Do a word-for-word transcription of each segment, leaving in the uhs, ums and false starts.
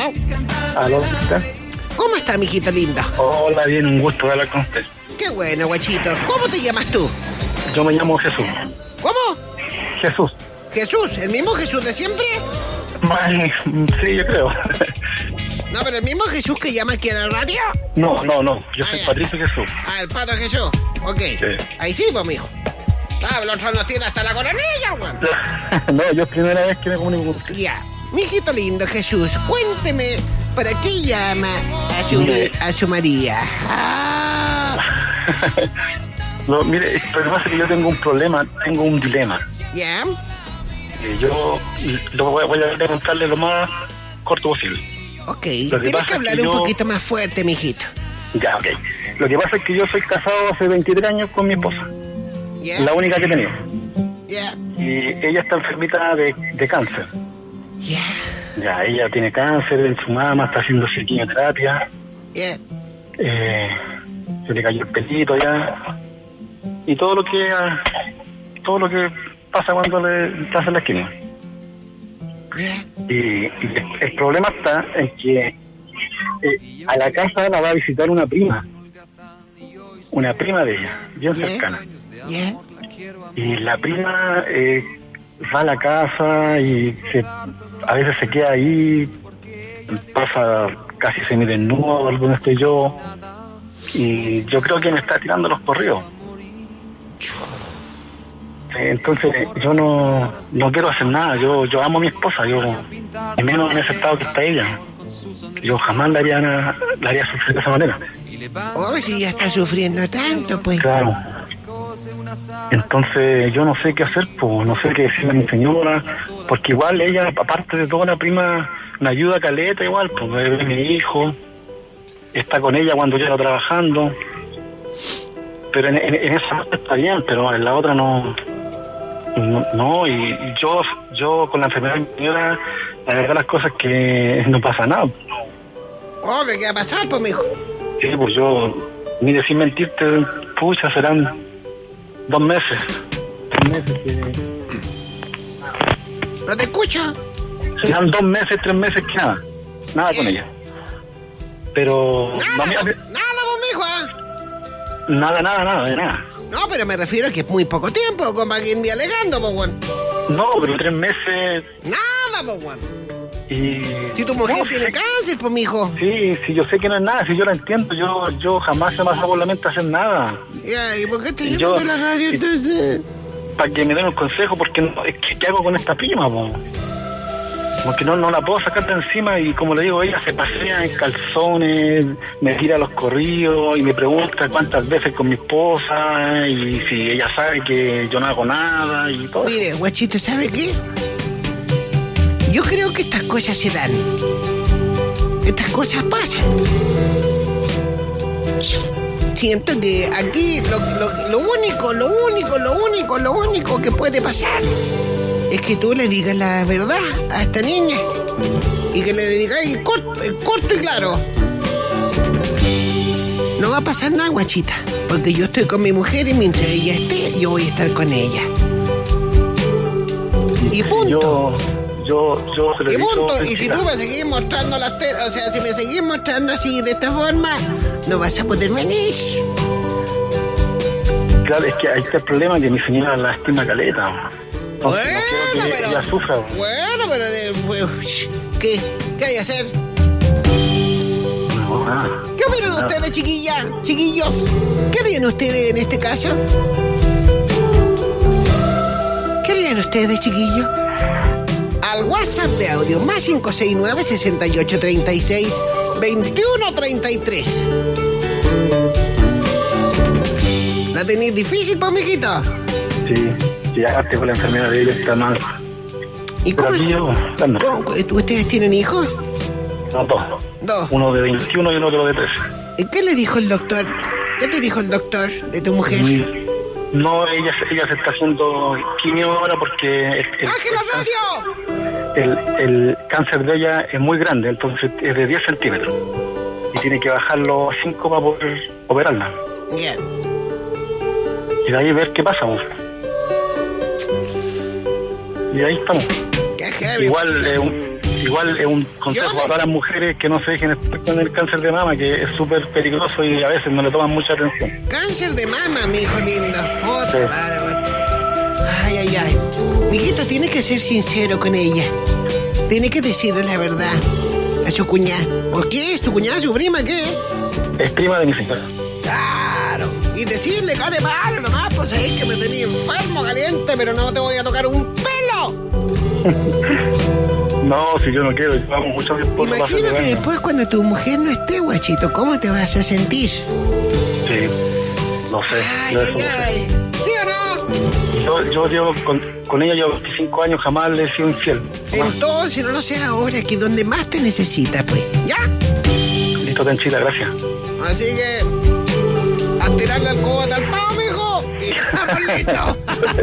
¿Aló? ¿Aló? ¿Usted? ¿Cómo está, mijito lindo? Hola, bien, un gusto hablar con usted. Qué bueno, guachito. ¿Cómo te llamas tú? Yo me llamo Jesús. ¿Cómo? Jesús. ¿Jesús? ¿El mismo Jesús de siempre? Ay, sí, yo creo. No, pero el mismo Jesús que llama aquí a la radio. No, no, no. Yo Ah, soy ya. Patricio Jesús. Ah, el Padre Jesús. Ok. Sí. Ahí sí, pues, mijo. Ah, el otro nos tiene hasta la coronilla, weón. No, yo es primera vez que me comunico con usted. Ya. Mijito lindo Jesús, cuénteme, ¿para qué llama a su, Mire. a su María? Ah, No, mire, lo que pasa es que yo tengo un problema, tengo un dilema. ¿ya? Eh, yo lo voy, voy a contarle lo más corto posible. Ok. Lo que Tienes pasa que es hablar que un yo- poquito más fuerte, mijito. Ya, ok. Lo que pasa es que yo soy casado hace veintitrés años con mi esposa, ¿Ya? la única que he tenido. ¿Ya? Y ella está enfermita de, de cáncer. ¿Ya? Ya, ella tiene cáncer en su mama, está haciéndose quimioterapia. ¿Ya? Eh, se le cayó el pelito ya. Y todo lo que ah, todo lo que pasa cuando le, le hacen la quimio. ¿Ya? Y, y el problema está en que eh, a la casa la va a visitar una prima. Una prima de ella, bien ¿Ya? cercana. ¿Ya? Y la prima eh, va a la casa y se, a veces se queda ahí, pasa casi semidesnudo, donde estoy yo, y yo creo que me está tirando los correos. Eh, Entonces yo no, no quiero hacer nada, yo yo amo a mi esposa, yo y menos en ese estado que está ella. Yo jamás la haría, la haría sufrir de esa manera. Oh, si ya está sufriendo tanto, pues. Claro. Entonces yo no sé qué hacer, pues no sé qué decirle a mi señora, porque igual ella, aparte de todo, la prima me ayuda caleta igual, pues ve mi hijo, está con ella cuando yo estoy trabajando, pero en, en, en esa parte está bien, pero en la otra no, no, no, y, y yo yo con la enfermedad de mi señora, la verdad las cosas que no pasa nada. Oh, ¿qué va a pasar, pues, mijo? Sí, pues yo, mire, sin mentirte, pucha, serán dos meses. Tres meses que... ¿No te escucho? Serán dos meses, tres meses que nada. Nada con ella. Pero... Nada, no, mira, pues, nada, pues, mijo, ¿ah? nada, nada, nada, de nada. No, pero me refiero a que es muy poco tiempo, como alguien día alegando, pues, weón. No, pero tres meses Nada, pues, weón. y... Si tu mujer No, tiene sí, cáncer, pues, mijo. Sí, sí, yo sé que no es nada, si yo la entiendo, yo yo jamás se me ha pasado por la mente hacer nada. Ya, ¿y por qué te Y llamas yo- de la radio y- entonces? Para que me den un consejo, porque no, es que, ¿qué hago con esta prima, po? Porque no, no la puedo sacar de encima y como le digo, ella se pasea en calzones, me tira los corridos y me pregunta cuántas veces con mi esposa y si ella sabe que yo no hago nada y todo. Mire, guachito, ¿sabe qué? Yo creo que estas cosas se dan. Estas cosas pasan. Siento que aquí lo, lo, lo único, lo único, lo único, lo único que puede pasar es que tú le digas la verdad a esta niña y que le digáis corto, corto y claro. No va a pasar nada, guachita, porque yo estoy con mi mujer y mientras ella esté, yo voy a estar con ella. Y punto. Yo, yo, yo se lo he Y dicho, punto. Y si Priscila. tú me seguís mostrando las tetas, o sea, si me seguís mostrando así de esta forma, no vas a poder venir. Claro, es que ahí está el problema que mi señora la estima caleta. Entonces, Bueno, no quiero que pero... ella sufra. Bueno, pero... eh, pues, ¿Qué? ¿Qué hay que hacer? No, nada. ¿Qué opinan Nada. ustedes, chiquillas? Chiquillos, ¿qué harían ustedes en este caso? ¿Qué harían ustedes, chiquillos? Al WhatsApp de audio, más cinco seis nueve, sesenta y ocho treinta y seis, veintiuno treinta y tres. ¿La tenéis difícil, pues, mijito? Sí, ya con la enfermedad de ella está mal. ¿Y Pero cómo, aquí yo, ando. cómo- ustedes tienen hijos? No, dos. Dos. Uno de veintiuno y el otro de trece. ¿Y qué le dijo el doctor? ¿Qué te dijo el doctor de tu mujer? No, ella, se- ella se está haciendo quimio ahora porque el, el, ¡Baje la radio! el, el cáncer de ella es muy grande, entonces es de diez centímetros. Y tiene que bajarlo a cinco para poder operarla. Bien. Y de ahí ver qué pasa. Vos. Y ahí estamos. Qué heavy. Igual, eh, un- igual es un consejo a todas las mujeres que no se dejen estar con el cáncer de mama, que es súper peligroso y a veces no le toman mucha atención. Cáncer de mama, mi hijo lindo. Otra, Sí. Ay, ay, ay. Mijito, tiene que ser sincero con ella. Tiene que decirle la verdad a su cuñada. ¿O qué es? ¿Tu cuñada, su prima, qué? Es prima de mi señora. Claro. Y decirle, cara de palo nomás, pues es que me tenía enfermo, caliente, pero no te voy a tocar un pelo. No, si yo no quiero, yo amo mucho a mi esposa. Imagínate después cuando tu mujer no esté, guachito, ¿cómo te vas a sentir? Sí, no sé. Ay, no ay, sé. ay. ¿Sí o no? Yo, yo llevo con, con ella, llevo veinticinco años, jamás le he sido infiel. Jamás. Entonces, no lo sé ahora, que donde más te necesita, pues. ¿Ya? Listo, Tenchita, gracias. Así que, a tirarle al cobo al pavo, mijo, y estamos listos.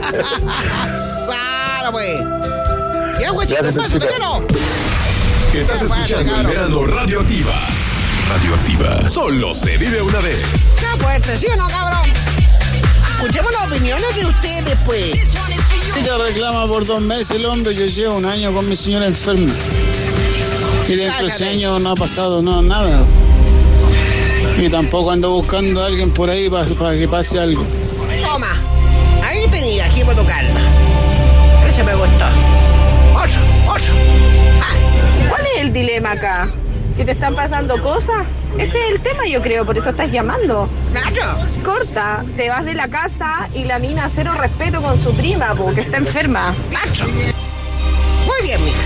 Claro, pues. Ya, guachito, Gracias, paso, te Tenchita. quiero. Estás escuchando el verano Radioactiva. Radioactiva. Solo se vive una vez. Ya, pues, ¿sí o no, cabrón? Escuchemos las opiniones de ustedes, pues. Ella reclama por dos meses el hombre, yo llevo un año con mi señora enferma. Y dentro de ese Cállate. año no ha pasado no, nada. Y tampoco ando buscando a alguien por ahí para, para que pase algo. Toma. Ahí tenía, aquí para tocarla. Ese me gustó. Ocho, ocho. Ah, ¿Cuál es el dilema acá? ¿Que te están pasando cosas? Ese es el tema, yo creo, por eso estás llamando. Nacho. Corta, te vas de la casa y la mina cero respeto con su prima, porque está enferma. Nacho. Muy bien, mija.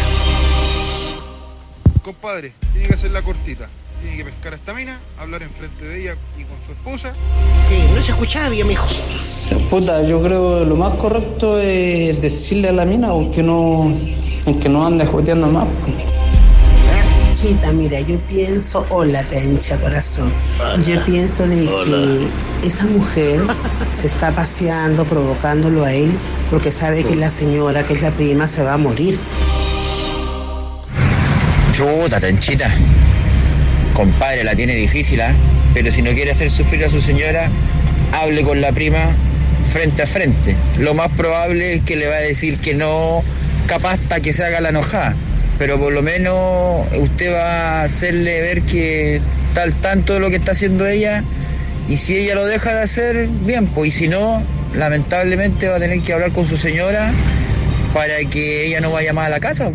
Compadre, tiene que hacer la cortita. Tiene que pescar a esta mina, hablar enfrente de ella y con su esposa. Que no se escuchaba bien, mijo. Puta, yo creo que lo más correcto es decirle a la mina, aunque no, aunque no ande joteando más. Chita, mira, yo pienso, hola Tencha, corazón, yo pienso de que esa mujer se está paseando, provocándolo a él, porque sabe que la señora, que es la prima, se va a morir. Chuta, Tenchita. Compadre, la tiene difícil, ¿ah? Pero si no quiere hacer sufrir a su señora, hable con la prima frente a frente. Lo más probable es que le va a decir que no, capaz hasta que se haga la enojada. Pero por lo menos usted va a hacerle ver que está al tanto de lo que está haciendo ella. Y si ella lo deja de hacer, bien, pues. Y si no, lamentablemente va a tener que hablar con su señora para que ella no vaya más a la casa.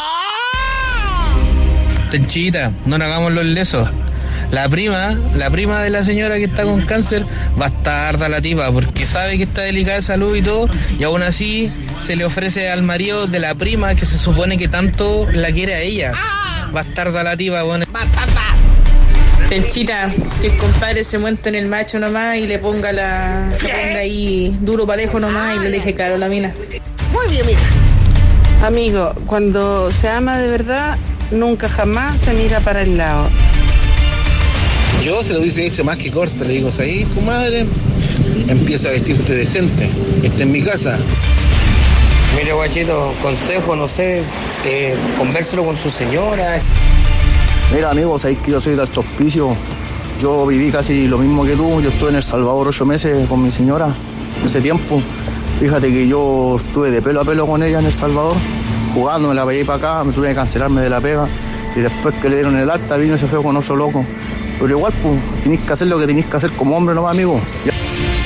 Tenchita, no nos hagamos los lesos. La prima, la prima de la señora que está con cáncer va a estar harta la tipa porque sabe que está delicada de salud y todo, y aún así se le ofrece al marido de la prima que se supone que tanto la quiere a ella. Va a estar harta la tipa, bueno. Tenchita, que el compadre se monte en el macho nomás y le ponga la, le ponga ahí duro parejo nomás y le deje caro la mina. Muy bien, mija. Amigo, cuando se ama de verdad, nunca jamás se mira para el lado. Yo se lo hubiese dicho más que corto, le digo, ¿sabes, comadre? Empieza a vestirte decente, está en mi casa. Mire, guachito, consejo, no sé, eh, convérselo con su señora. Mira, amigo, sabéis que yo soy de Alto Hospicio. Yo viví casi lo mismo que tú. Yo estuve en El Salvador ocho meses con mi señora en ese tiempo. Fíjate que yo estuve de pelo a pelo con ella en El Salvador, jugando, me la veía para acá, me tuve que cancelarme de la pega. Y después que le dieron el alta, vino ese feo con oso loco. Pero igual, pues, tenéis que hacer lo que tenéis que hacer como hombre nomás, amigo. Ya.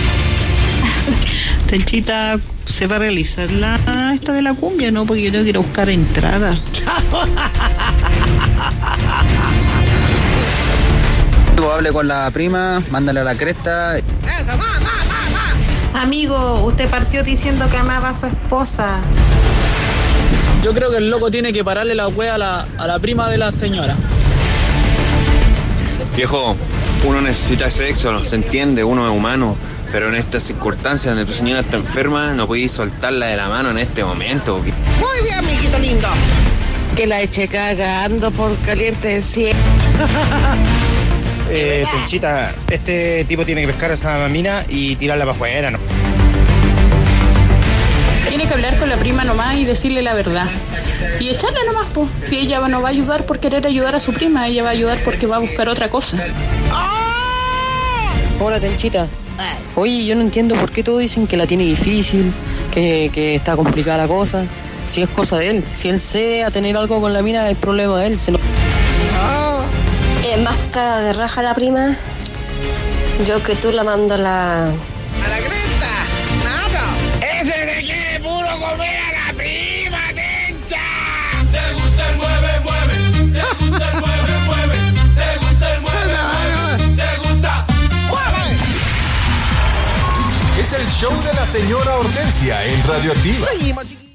Tenchita, se va a realizar la esta de la cumbia, ¿no? Porque yo tengo que ir a buscar entrada. Hable con la prima, mándale a la cresta. Eso, va, va, va, va. Amigo, usted partió diciendo que amaba a su esposa. Yo creo que el loco tiene que pararle la wea a la, a la prima de la señora. Viejo, uno necesita sexo, se entiende, uno es humano, pero en estas circunstancias donde tu señora está enferma, no podéis soltarla de la mano en este momento. Muy bien, mijito lindo. Que la eche cagando por caliente del cielo. Eh, Tenchita, este tipo tiene que pescar a esa mina y tirarla para afuera, ¿no? Tiene que hablar con la prima nomás y decirle la verdad. Y echarla nomás, pues. Si ella no va a ayudar por querer ayudar a su prima, ella va a ayudar porque va a buscar otra cosa. Hola, Tenchita. Oye, yo no entiendo por qué todos dicen que la tiene difícil, que, que está complicada la cosa. si es cosa de él. Si él cede a tener algo con la mina, es problema de él. Se no... Es más cara de raja la prima. Yo que tú la mando a la... ¡A la cresta! ¡Nada! ¡Ese le quiere puro comer a la prima, Tencha! ¿Te gusta el mueve, mueve? ¿Te gusta el mueve, mueve? ¿Te gusta el mueve, mueve? ¿Te gusta? ¡Mueve! Es el show de la señora Hortensia en Radioactiva. Seguimos, chiquillos.